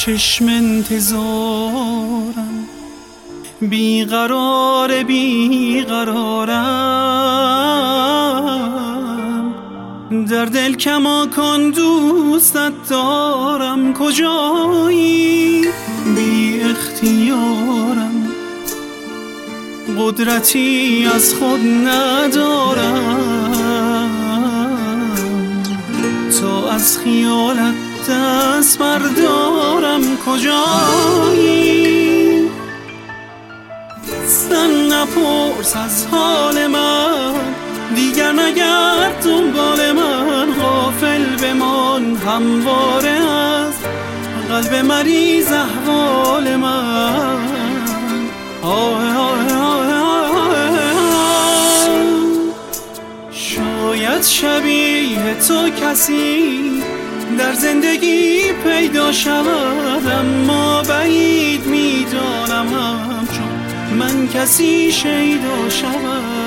چشم انتظارم، بیقرارم، در دل کماکان دوستت دارم. کجایی؟ بی اختیارم، قدرتی از خود ندارم تا از خیالت دست بردارم. کجایی؟ زن نپرس از حال من، دیگر نگرد دنبال من. غافل بمان همواره از قلب مریض احوال من. شاید شبیه تو کسی در زندگی پیدا شود، اما بعید میدانم همچون من کسی شیدا شود.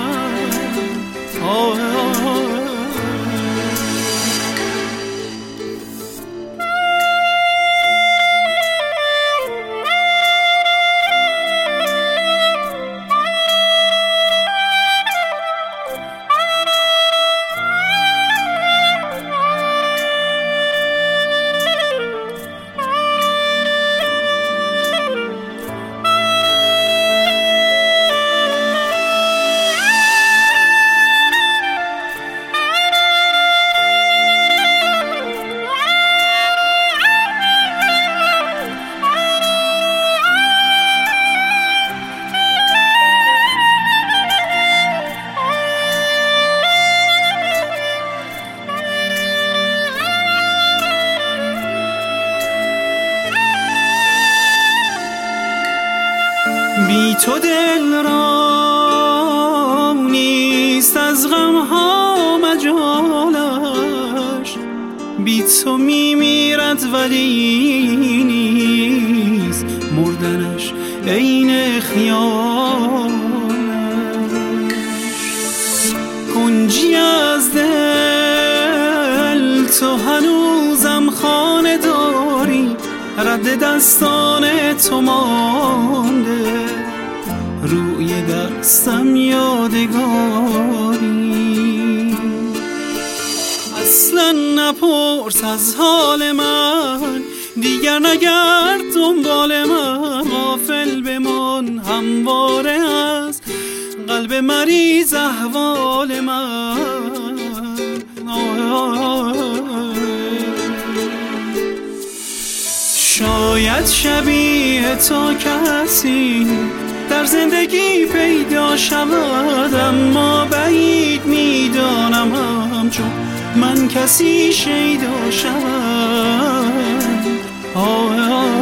بی تو دل را نیست از غم ها مجالش، بی تو میمیرد ولی نیست مردنش عین خیالش. کنجی از دل تو هنوزم خانه داری، رد دستان تو مانده روی دستم یادگاری. اصلا نپرس از حال من، دیگر نگرد دنبال من. غافل بمان همواره از قلب مریض احوال من. شاید شبیه تو کسی در زندگی پیدا شود، اما بعید میدانم همچون من کسی شیدا شود.